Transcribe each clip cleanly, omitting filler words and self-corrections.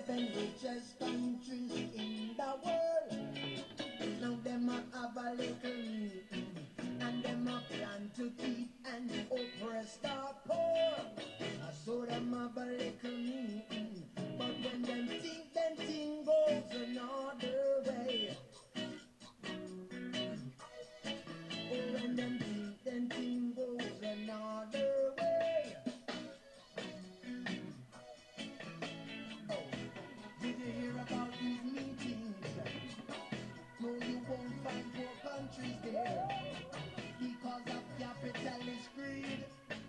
seven richest countries in the world. Now them a have a little meeting, and them a plan to keep and oppress the poor. So them have a little meeting, but when them thing goes another way. Oh, when them thing goes another way. Oh, did you hear about these meetings? No, you won't find poor countries there because of capitalist greed.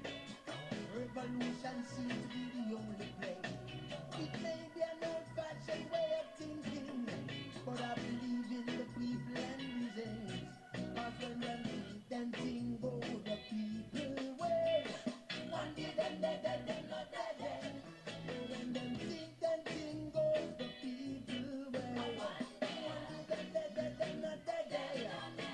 Revolution seems to be the only place. It may be an old-fashioned way of thinking, but I believe in the people and reasons. Cause when them thing go the people way, one day them dead, them not dead. When them thing goes the people way, one day them dead, them not dead.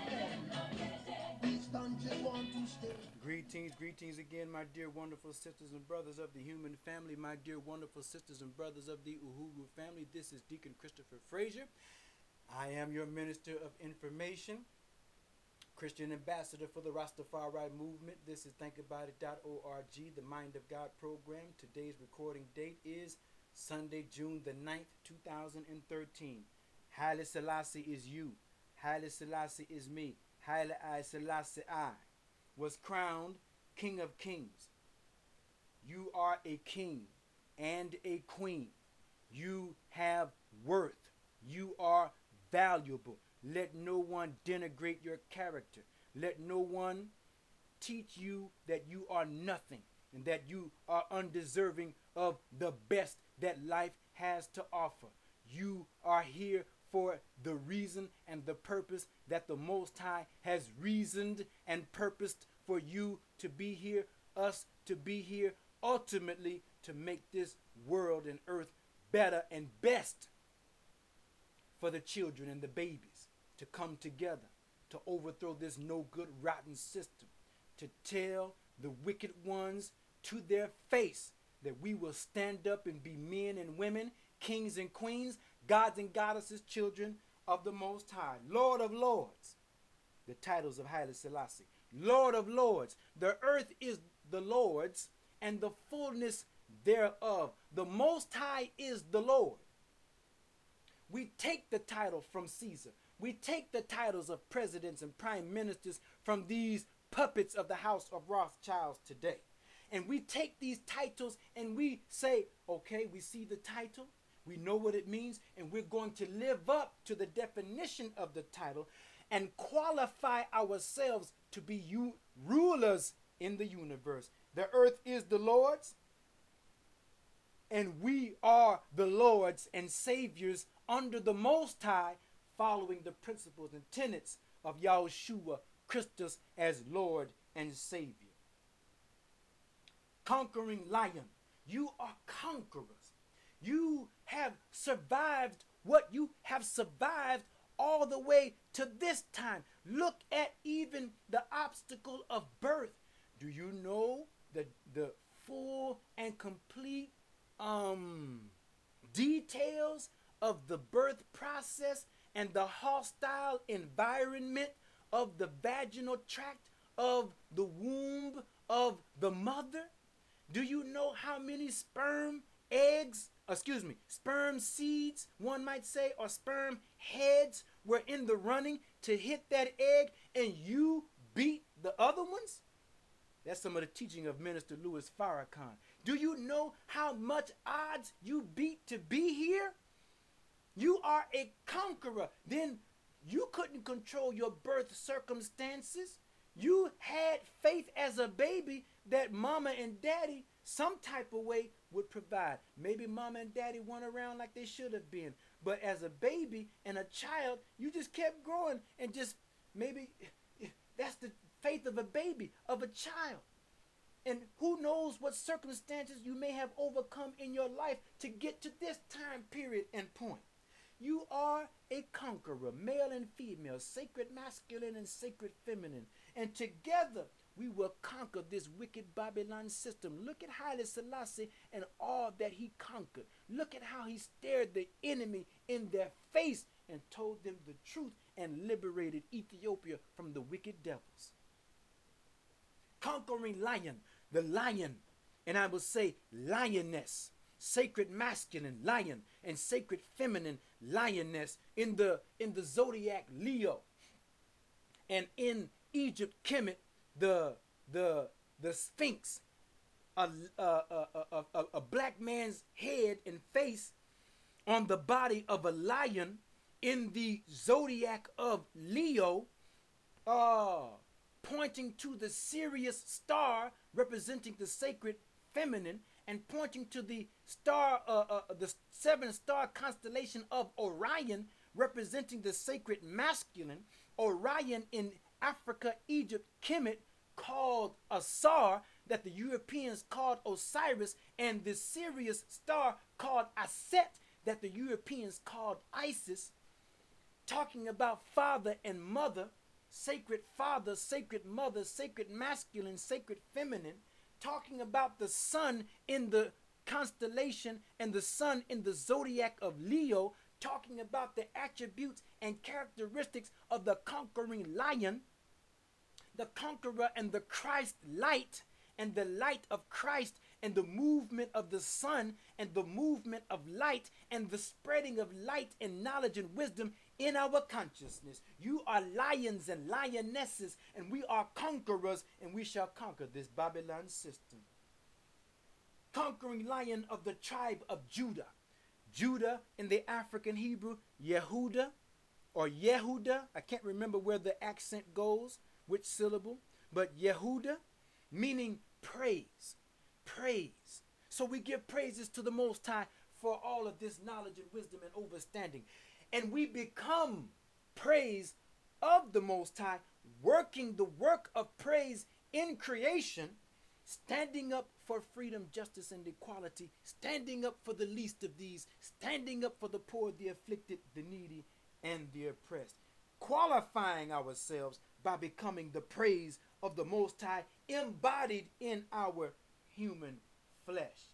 These countries want to stay. Greetings again, my dear wonderful sisters and brothers of the human family, my dear wonderful sisters and brothers of the Uhuru family. This is Deacon Christopher Frazier. I am your minister of information, Christian ambassador for the Rastafari movement. This is thinkaboutit.org, the Mind of God program. Today's recording date is Sunday, June the 9th, 2013. Haile Selassie is you. Haile Selassie is me. Haile I Selassie I was crowned King of Kings. You are a king and a queen. You have worth. You are valuable. Let no one denigrate your character. Let no one teach you that you are nothing and that you are undeserving of the best that life has to offer. You are here for the reason and the purpose that the Most High has reasoned and purposed for you to be here, us to be here, ultimately to make this world and earth better and best for the children and the babies to come together, to overthrow this no good, rotten system, to tell the wicked ones to their face that we will stand up and be men and women, kings and queens, gods and goddesses, children of the Most High. Lord of Lords, the titles of Haile Selassie. Lord of Lords, the earth is the Lord's and the fullness thereof. The Most High is the Lord. We take the title from Caesar. We take the titles of presidents and prime ministers from these puppets of the house of Rothschilds today. And we take these titles and we say, okay, we see the title, we know what it means, and we're going to live up to the definition of the title and qualify ourselves to be rulers in the universe. The earth is the Lord's, and we are the Lord's and Saviors under the Most High, following the principles and tenets of Yahushua Christus as Lord and Savior. Conquering lion, you are conquerors. You have survived what you have survived all the way to this time. Look at even the obstacle of birth. Do you know the full and complete details of the birth process and the hostile environment of the vaginal tract of the womb of the mother? Do you know how many sperm seeds, one might say, or sperm heads were in the running to hit that egg, and you beat the other ones? That's some of the teaching of Minister Louis Farrakhan. Do you know how much odds you beat to be here? You are a conqueror. Then you couldn't control your birth circumstances. You had faith as a baby that mama and daddy some type of way would provide. Maybe mama and daddy weren't around like they should have been. But as a baby and a child, you just kept growing, and just maybe that's the faith of a baby, of a child. And who knows what circumstances you may have overcome in your life to get to this time period and point. You are a conqueror, male and female, sacred masculine and sacred feminine. And together we will conquer this wicked Babylon system. Look at Haile Selassie and all that he conquered. Look at how he stared the enemy in their face and told them the truth and liberated Ethiopia from the wicked devils. Conquering lion, the lion, and I will say lioness, sacred masculine lion and sacred feminine lioness in the zodiac Leo. And in Egypt, Kemet, the Sphinx, a black man's head and face on the body of a lion in the zodiac of Leo, pointing to the Sirius star representing the sacred feminine, and pointing to the star, the 7-star constellation of Orion representing the sacred masculine. Orion in Africa, Egypt, Kemet, called Asar, that the Europeans called Osiris, and the Sirius star called Aset, that the Europeans called Isis, talking about father and mother, sacred father, sacred mother, sacred masculine, sacred feminine, talking about the sun in the constellation and the sun in the zodiac of Leo, talking about the attributes and characteristics of the conquering lion, the conqueror, and the Christ light, and the light of Christ, and the movement of the sun, and the movement of light, and the spreading of light and knowledge and wisdom in our consciousness. You are lions and lionesses, and we are conquerors, and we shall conquer this Babylon system. Conquering lion of the tribe of Judah. Judah in the African Hebrew, Yehuda or Yehuda. I can't remember where the accent goes, which syllable, but Yehuda, meaning praise, praise. So we give praises to the Most High for all of this knowledge and wisdom and understanding. And we become praise of the Most High, working the work of praise in creation, standing up for freedom, justice, and equality, standing up for the least of these, standing up for the poor, the afflicted, the needy, and the oppressed, qualifying ourselves by becoming the praise of the Most High embodied in our human flesh.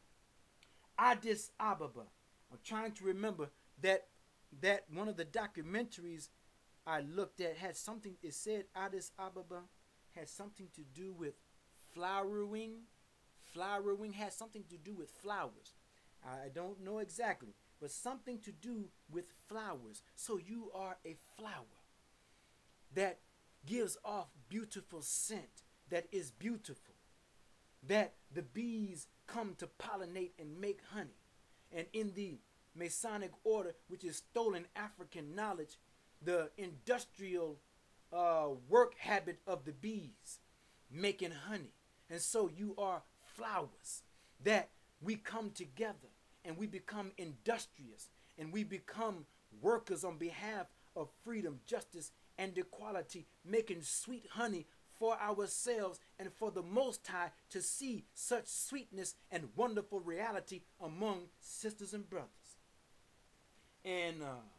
Addis Ababa. I'm trying to remember that one of the documentaries I looked at had something, it said Addis Ababa had something to do with flowering. Flowering has something to do with flowers. I don't know exactly, but something to do with flowers. So you are a flower that gives off beautiful scent, that is beautiful, that the bees come to pollinate and make honey. And in the Masonic order, which is stolen African knowledge, the industrial work habit of the bees making honey. And so you are flowers that we come together and we become industrious and we become workers on behalf of freedom, justice, and equality, making sweet honey for ourselves and for the Most High to see such sweetness and wonderful reality among sisters and brothers. And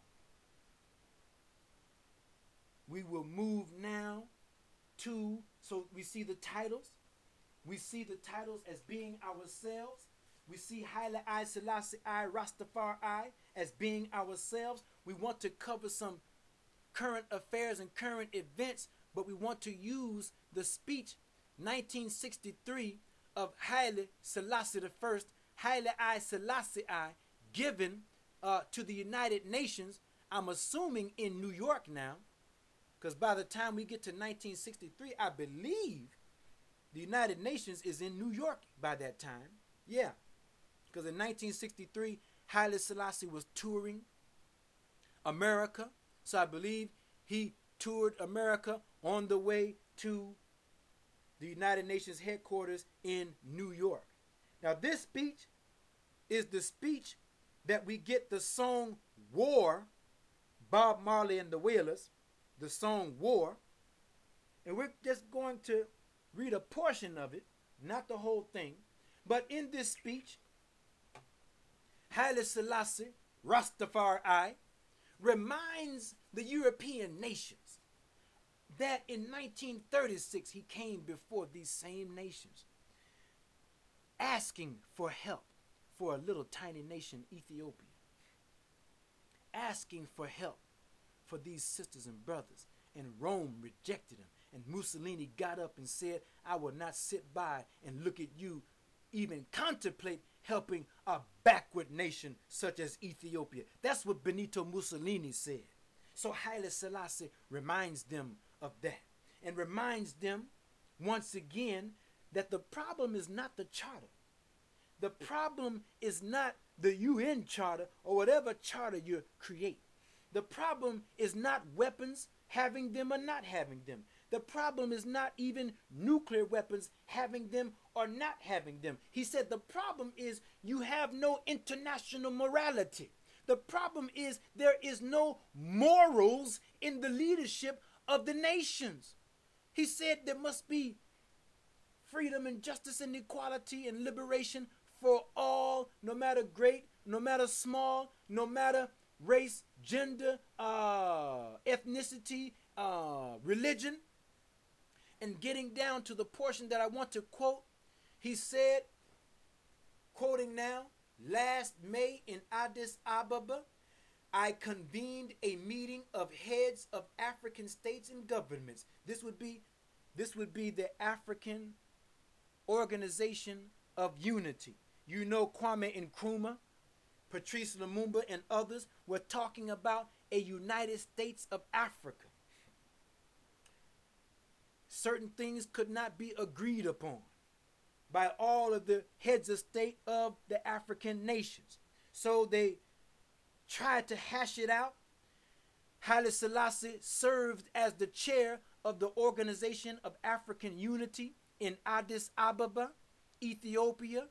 we will move now to, so we see the titles. We see the titles as being ourselves. We see Haile I Selassie I Rastafari as being ourselves. We want to cover some current affairs and current events, but we want to use the speech 1963 of Haile Selassie I, Haile I Selassie I, given to the United Nations, I'm assuming in New York now, because by the time we get to 1963, I believe the United Nations is in New York by that time. Yeah, because in 1963, Haile Selassie was touring America. So I believe he toured America on the way to the United Nations headquarters in New York. Now this speech is the speech that we get the song War, Bob Marley and the Wailers, the song War. And we're just going to read a portion of it, not the whole thing. But in this speech, Haile Selassie, Rastafari, reminds the European nations that in 1936 he came before these same nations asking for help for a little tiny nation, Ethiopia. Asking for help for these sisters and brothers. And Rome rejected him. And Mussolini got up and said, I will not sit by and look at you even contemplate helping a backward nation such as Ethiopia. That's what Benito Mussolini said. So Haile Selassie reminds them of that. And reminds them once again that the problem is not the charter. The problem is not the UN charter or whatever charter you create. The problem is not weapons, having them or not having them. The problem is not even nuclear weapons, having them or not having them. He said the problem is you have no international morality. The problem is there is no morals in the leadership of the nations. He said there must be freedom and justice and equality and liberation for all, no matter great, no matter small, no matter race, gender, ethnicity, religion. And getting down to the portion that I want to quote, he said, quoting now, last May in Addis Ababa, I convened a meeting of heads of African states and governments. This would be the African Organization of Unity. You know, Kwame Nkrumah, Patrice Lumumba, and others were talking about a United States of Africa. Certain things could not be agreed upon by all of the heads of state of the African nations. So they tried to hash it out. Haile Selassie served as the chair of the Organization of African Unity in Addis Ababa, Ethiopia.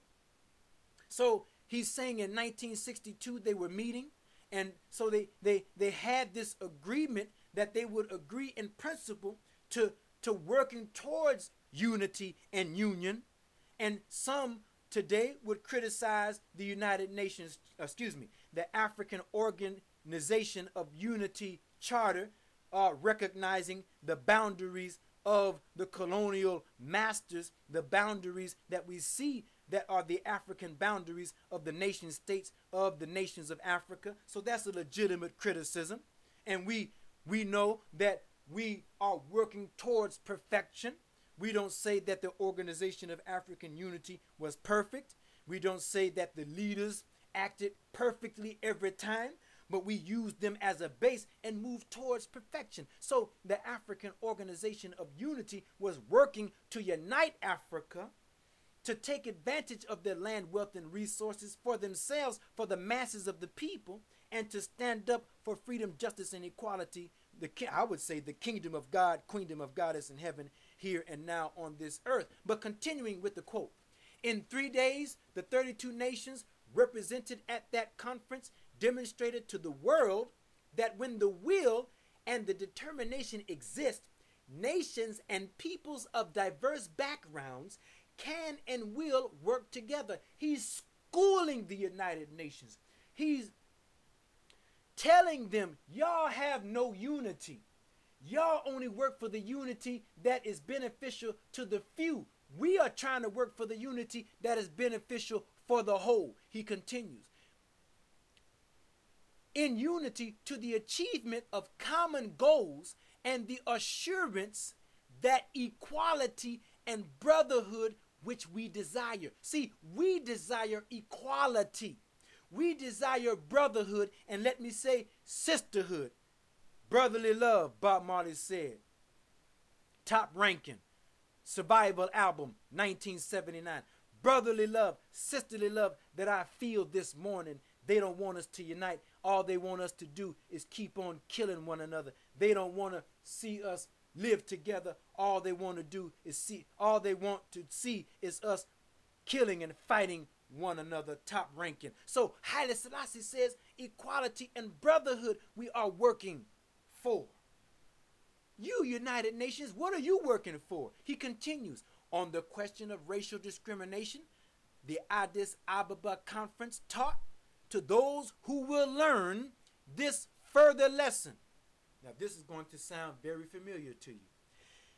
So he's saying in 1962 they were meeting, and so they had this agreement that they would agree in principle to working towards unity and union. And some today would criticize the United Nations, the African Organization of Unity Charter, recognizing the boundaries of the colonial masters, the boundaries that we see that are the African boundaries of the nation states of the nations of Africa. So that's a legitimate criticism. And we know that we are working towards perfection. We don't say that the Organization of African Unity was perfect. We don't say that the leaders acted perfectly every time, but we use them as a base and move towards perfection. So the African Organization of Unity was working to unite Africa, to take advantage of their land, wealth, and resources for themselves, for the masses of the people, and to stand up for freedom, justice, and equality. I would say the kingdom of God, queendom of God is in heaven, here and now on this earth. But continuing with the quote, in 3 days, the 32 nations represented at that conference demonstrated to the world that when the will and the determination exist, nations and peoples of diverse backgrounds can and will work together. He's schooling the United Nations. He's telling them, y'all have no unity. Y'all only work for the unity that is beneficial to the few. We are trying to work for the unity that is beneficial for the whole. He continues, in unity to the achievement of common goals and the assurance that equality and brotherhood which we desire. See, we desire equality. We desire brotherhood, and let me say sisterhood. Brotherly love, Bob Marley said. Top ranking. Survival album, 1979. Brotherly love, sisterly love that I feel this morning. They don't want us to unite. All they want us to do is keep on killing one another. They don't want to see us live together. All they want to see is us killing and fighting one another. Top ranking. So Haile Selassie says equality and brotherhood we are working for. You, United Nations, what are you working for? He continues, on the question of racial discrimination, the Addis Ababa conference taught to those who will learn this further lesson. Now this is going to sound very familiar to you.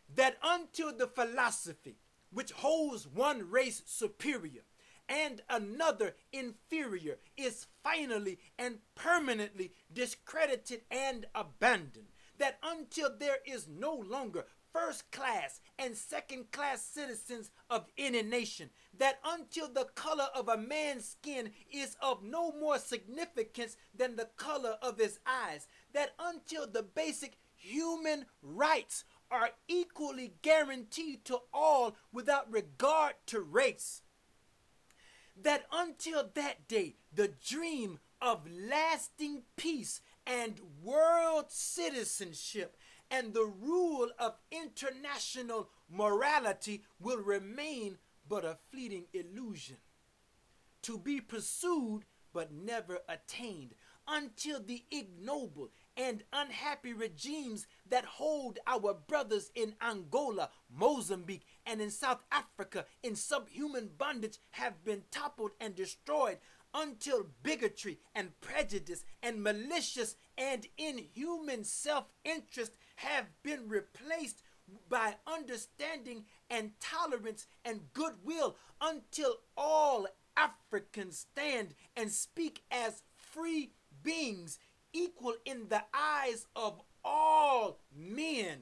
that until the philosophy which holds one race superior and another inferior is finally and permanently discredited and abandoned, that until there is no longer first class and second class citizens of any nation, that until the color of a man's skin is of no more significance than the color of his eyes, that until the basic human rights are equally guaranteed to all without regard to race, that until that day the dream of lasting peace and world citizenship and the rule of international morality will remain but a fleeting illusion, to be pursued but never attained, until the ignoble and unhappy regimes that hold our brothers in Angola, Mozambique, and in South Africa in subhuman bondage have been toppled and destroyed, until bigotry and prejudice and malicious and inhuman self-interest have been replaced by understanding and tolerance and goodwill, until all Africans stand and speak as free beings, equal in the eyes of all men,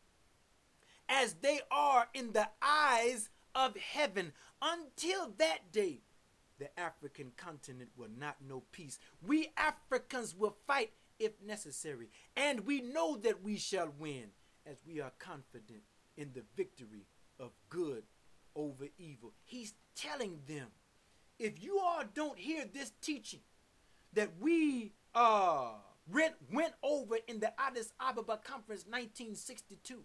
as they are in the eyes of heaven. Until that day, the African continent will not know peace. We Africans will fight if necessary, and we know that we shall win, as we are confident in the victory of good over evil. He's telling them, if you all don't hear this teaching that we went over in the Addis Ababa Conference 1962,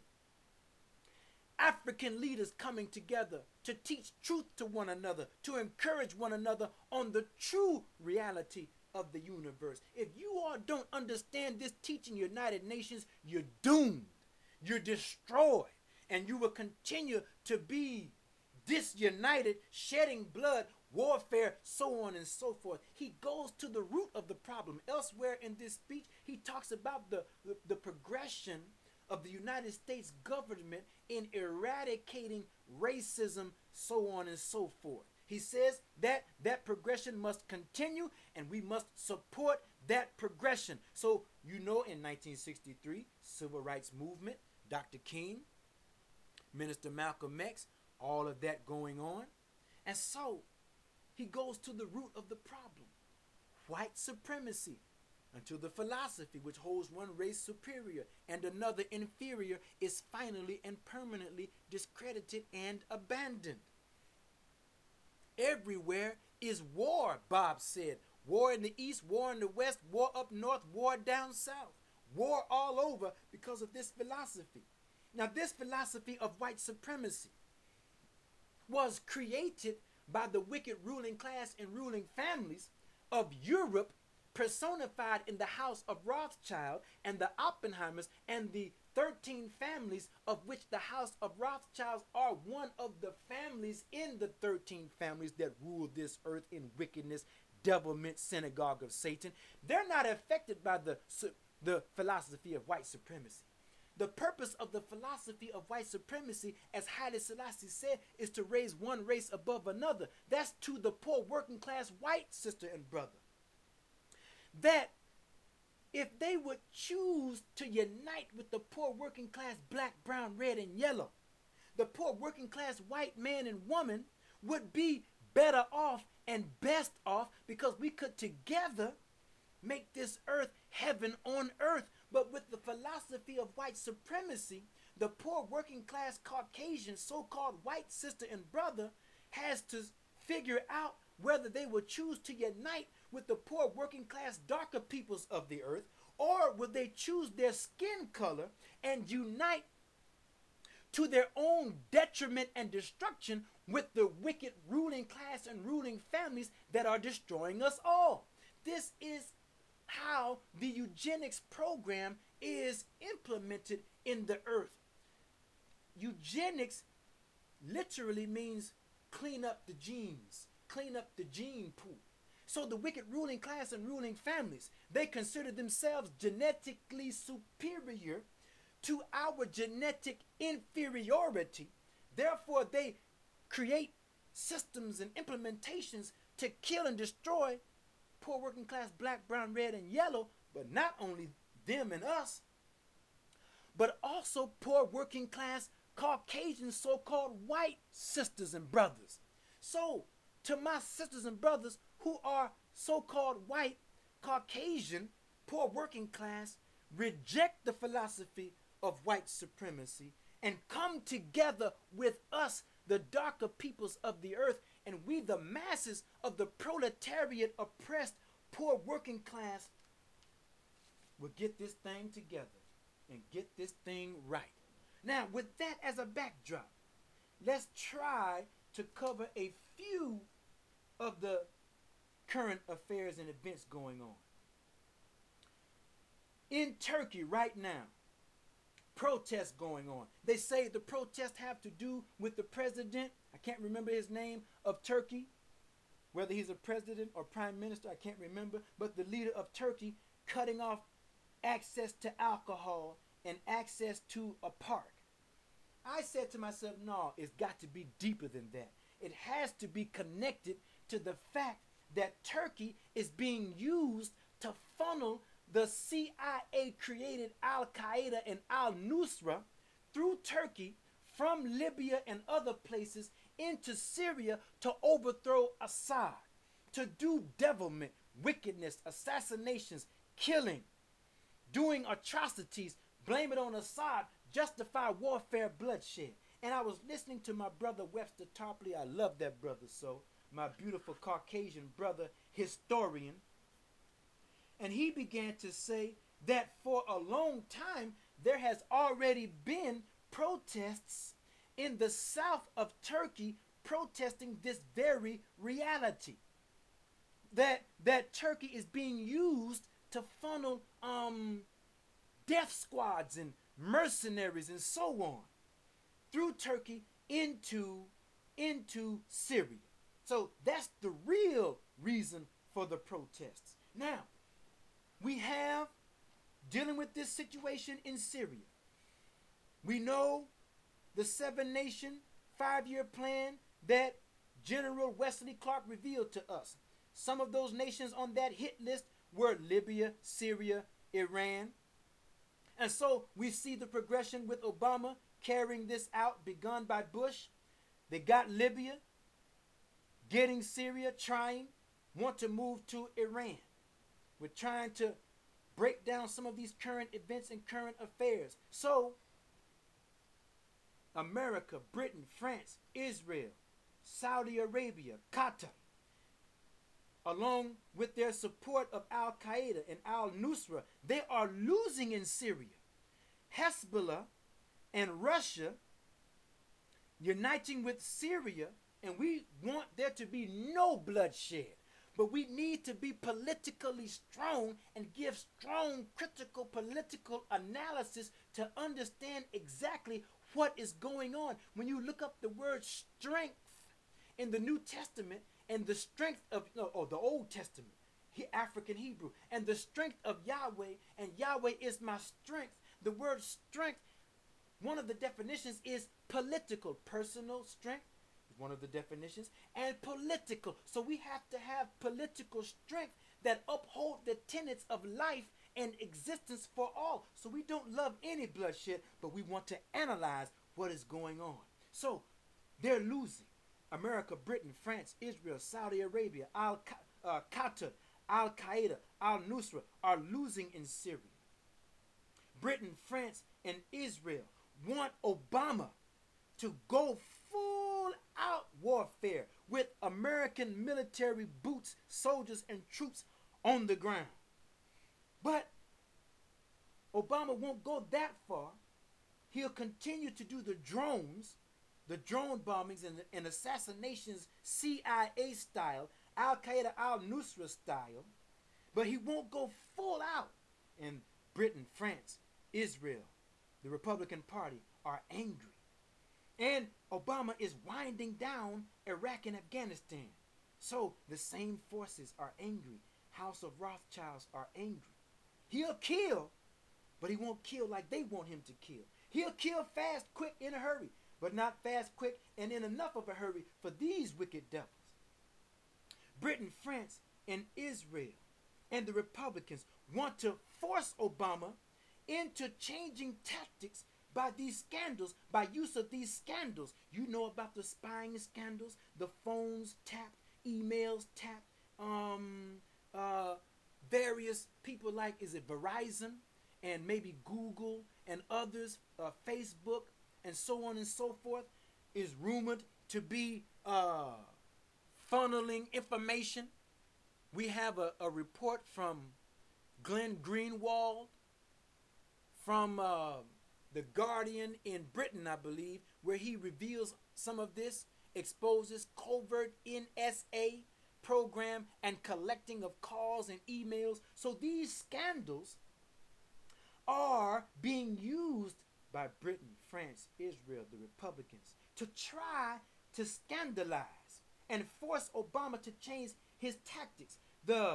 African leaders coming together to teach truth to one another, to encourage one another on the true reality of the universe. If you all don't understand this teaching, United Nations, you're doomed. You're destroyed. And you will continue to be disunited, shedding blood, warfare, so on and so forth. He goes to the root of the problem. Elsewhere in this speech, he talks about the progression of the United States government in eradicating racism, so on and so forth. He says that that progression must continue and we must support that progression. So, you know, in 1963, Civil Rights Movement, Dr. King, Minister Malcolm X, all of that going on. And so, he goes to the root of the problem. White supremacy. Until the philosophy which holds one race superior and another inferior is finally and permanently discredited and abandoned. Everywhere is war, Bob said. War in the east, war in the west, war up north, war down south. War all over because of this philosophy. Now, this philosophy of white supremacy was created by the wicked ruling class and ruling families of Europe, personified in the house of Rothschild and the Oppenheimers and the 13 families, of which the house of Rothschilds are one of the families in the 13 families that rule this earth in wickedness, devilment, synagogue of Satan. They're not affected by the philosophy of white supremacy. The purpose of the philosophy of white supremacy, as Haile Selassie said, is to raise one race above another. That's to the poor working class white sister and brother. That if they would choose to unite with the poor working class black, brown, red, and yellow, the poor working class white man and woman would be better off and best off, because we could together make this earth heaven on earth. But with the philosophy of white supremacy, the poor working class Caucasian so-called white sister and brother has to figure out whether they will choose to unite with the poor working class darker peoples of the earth, or will they choose their skin color and unite to their own detriment and destruction with the wicked ruling class and ruling families that are destroying us all. This is how the eugenics program is implemented in the earth. Eugenics literally means clean up the genes, clean up the gene pool. So the wicked ruling class and ruling families, they consider themselves genetically superior to our genetic inferiority. Therefore, they create systems and implementations to kill and destroy poor working class black, brown, red, and yellow, but not only them and us, but also poor working class Caucasian so-called white sisters and brothers. So, to my sisters and brothers who are so-called white, Caucasian, poor working class, reject the philosophy of white supremacy and come together with us, the darker peoples of the earth, and we, the masses of the proletariat oppressed poor working class, will get this thing together and get this thing right. Now, with that as a backdrop, let's try to cover a few of the current affairs and events going on. In Turkey right now, protests going on. They say the protests have to do with the president, I can't remember his name, of Turkey, whether he's a president or prime minister, I can't remember, but the leader of Turkey cutting off access to alcohol and access to a park. I said to myself, no, it's got to be deeper than that. It has to be connected to the fact that Turkey is being used to funnel the CIA created Al-Qaeda and Al-Nusra through Turkey from Libya and other places into Syria to overthrow Assad, to do devilment, wickedness, assassinations, killing, doing atrocities, blame it on Assad, justify warfare, bloodshed. And I was listening to my brother Webster Tarpley. I love that brother so. My beautiful Caucasian brother, historian. And he began to say that for a long time, there has already been protests in the south of Turkey protesting this very reality. That Turkey is being used to funnel death squads and mercenaries and so on through Turkey into Syria. So that's the real reason for the protests. Now, we have dealing with this situation in Syria. We know the 7-nation 5-year plan that General Wesley Clark revealed to us. Some of those nations on that hit list were Libya, Syria, Iran. And so we see the progression with Obama carrying this out, begun by Bush. They got Libya, getting Syria, want to move to Iran. We're trying to break down some of these current events and current affairs. So, America, Britain, France, Israel, Saudi Arabia, Qatar, along with their support of Al-Qaeda and Al-Nusra, they are losing in Syria. Hezbollah and Russia uniting with Syria, and we want there to be no bloodshed. But we need to be politically strong and give strong critical political analysis to understand exactly what is going on. When you look up the word strength in the New Testament and the strength of, or the Old Testament, African Hebrew, and the strength of Yahweh, and Yahweh is my strength. The word strength, one of the definitions is political. Personal strength is one of the definitions, and political. So we have to have political strength that uphold the tenets of life and existence for all. So we don't love any bloodshed, but we want to analyze what is going on. So they're losing. America, Britain, France, Israel, Saudi Arabia, Qatar, Al-Qaeda, Al-Nusra are losing in Syria. Britain, France, and Israel want Obama to go full out warfare with American military boots, soldiers, and troops on the ground. But Obama won't go that far. He'll continue to do the drones, the drone bombings and assassinations CIA style, Al-Qaeda, Al-Nusra style, but he won't go full out. And Britain, France, Israel, the Republican Party are angry. And Obama is winding down Iraq and Afghanistan. So the same forces are angry. House of Rothschilds are angry. He'll kill but he won't kill like they want him to kill. He'll kill fast, quick, in a hurry, but not fast, quick, and in enough of a hurry for these wicked devils. Britain, France, and Israel and the Republicans want to force Obama into changing tactics by these scandals, by use of these scandals. You know about the spying scandals, the phones tapped, emails tapped, various people like, is it Verizon and maybe Google and others, Facebook and so on and so forth, is rumored to be funneling information. We have a report from Glenn Greenwald from The Guardian in Britain, I believe, where he reveals some of this, exposes covert NSA program and collecting of calls and emails. So these scandals are being used by Britain, France, Israel, the Republicans, to try to scandalize and force Obama to change his tactics. The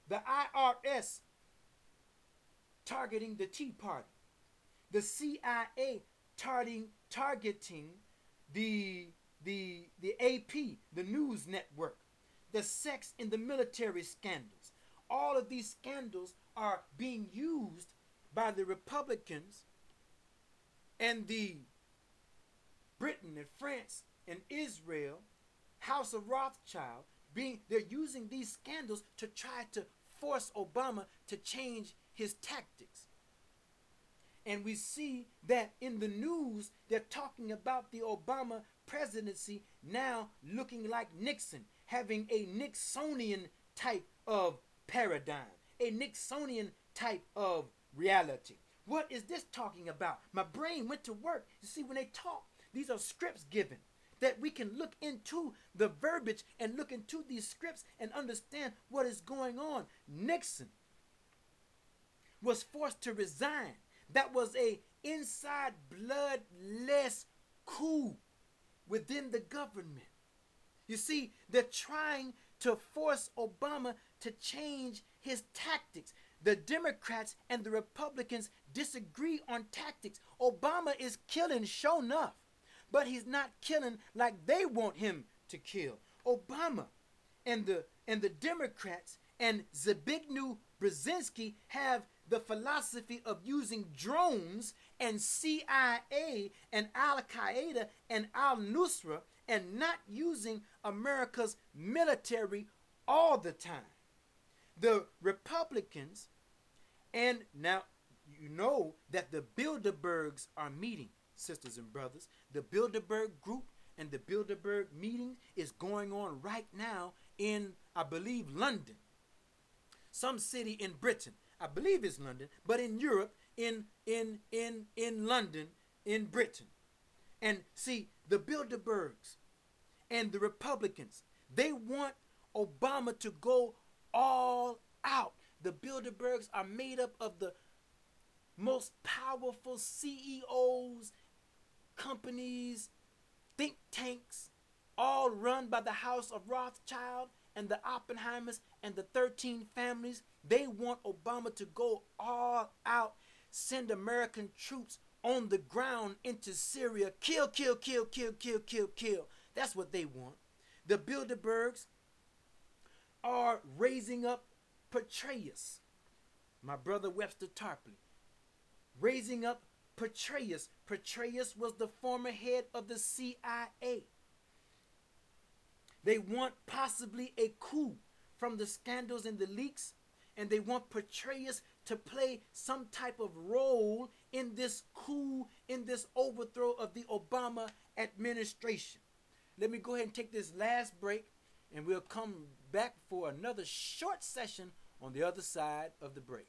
IRS targeting the Tea Party, the CIA targeting the AP, the news network, the sex in the military scandals. All of these scandals are being used by the Republicans and the Britain and France and Israel, House of Rothschild, they're using these scandals to try to force Obama to change his tactics. And we see that in the news, they're talking about the Obama presidency now looking like Nixon, having a Nixonian type of paradigm, a Nixonian type of reality. What is this talking about? My brain went to work. You see, when they talk, these are scripts given that we can look into the verbiage and look into these scripts and understand what is going on. Nixon was forced to resign. That was a inside bloodless coup within the government. You see, they're trying to force Obama to change his tactics. The Democrats and the Republicans disagree on tactics. Obama is killing, sure enough, but he's not killing like they want him to kill. Obama and the Democrats and Zbigniew Brzezinski have the philosophy of using drones and CIA and Al-Qaeda and Al-Nusra and not using America's military all the time. The Republicans, and now you know that the Bilderbergs are meeting, sisters and brothers. The Bilderberg group and the Bilderberg meeting is going on right now in, I believe, London. Some city in Britain. I believe it's London, but in Europe, in London, in Britain. And see, the Bilderbergs and the Republicans, they want Obama to go all out. The Bilderbergs are made up of the most powerful CEOs, companies, think tanks, all run by the House of Rothschild and the Oppenheimers and the 13 families. They want Obama to go all out, send American troops on the ground into Syria, kill, kill, kill, kill, kill, kill, kill. That's what they want. The Bilderbergs are raising up Petraeus, my brother Webster Tarpley, raising up Petraeus. Petraeus was the former head of the CIA. They want possibly a coup from the scandals and the leaks, and they want Petraeus to play some type of role in this coup, in this overthrow of the Obama administration. Let me go ahead and take this last break, and we'll come back for another short session on the other side of the break.